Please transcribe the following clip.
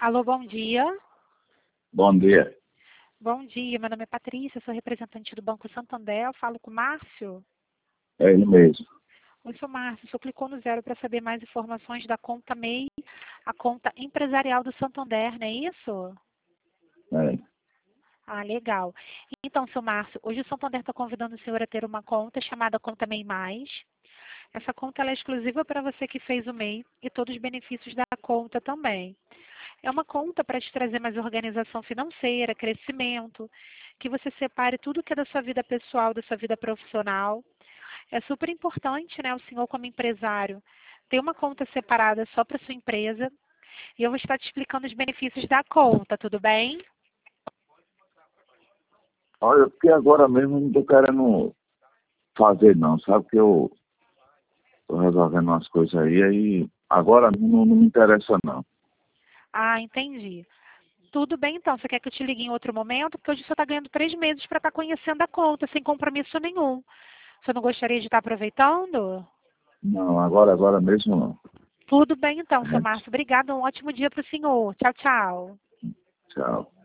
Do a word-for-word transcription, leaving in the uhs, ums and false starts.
Alô, bom dia. Bom dia. Bom dia, meu nome é Patrícia, sou representante do Banco Santander, eu falo com o Márcio. É ele mesmo. Oi, sou Márcio, só clicou no zero para saber mais informações da conta M E I, a conta empresarial do Santander, não é isso? É. Ah, legal. Então, seu Márcio, hoje o Santander está convidando o senhor a ter uma conta chamada Conta M E I Mais. Essa conta ela é exclusiva para você que fez o M E I e todos os benefícios da conta também. É uma conta para te trazer mais organização financeira, crescimento, que você separe tudo que é da sua vida pessoal, da sua vida profissional. É super importante, né, o senhor como empresário ter uma conta separada só para sua empresa. E eu vou estar te explicando os benefícios da conta, tudo bem? Olha, porque agora mesmo não estou querendo fazer não, sabe que eu estou resolvendo umas coisas aí, aí agora não, não me interessa não. Ah, entendi. Tudo bem então, você quer que eu te ligue em outro momento? Porque hoje você está ganhando três meses para estar conhecendo a conta, sem compromisso nenhum. Você não gostaria de estar aproveitando? Não, agora, agora mesmo não. Tudo bem então, A seu gente, Márcio. Obrigada, um ótimo dia para o senhor. Tchau, tchau. tchau.